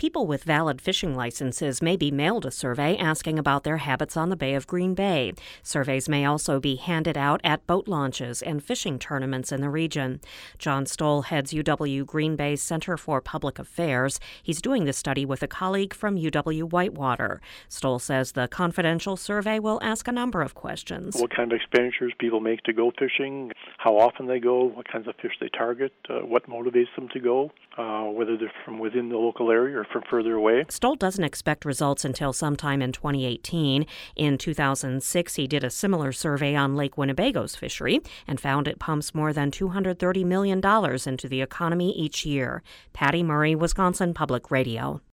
People with valid fishing licenses may be mailed a survey asking about their habits on the Bay of Green Bay. Surveys may also be handed out at boat launches and fishing tournaments in the region. John Stoll heads UW Green Bay's Center for Public Affairs. He's doing the study with a colleague from UW Whitewater. Stoll says the confidential survey will ask a number of questions. What kind of expenditures people make to go fishing, how often they go, what kinds of fish they target, what motivates them to go, whether they're from within the local area or from further away. Stoll doesn't expect results until sometime in 2018. In 2006, he did a similar survey on Lake Winnebago's fishery and found it pumps more than $230 million into the economy each year. Patty Murray, Wisconsin Public Radio.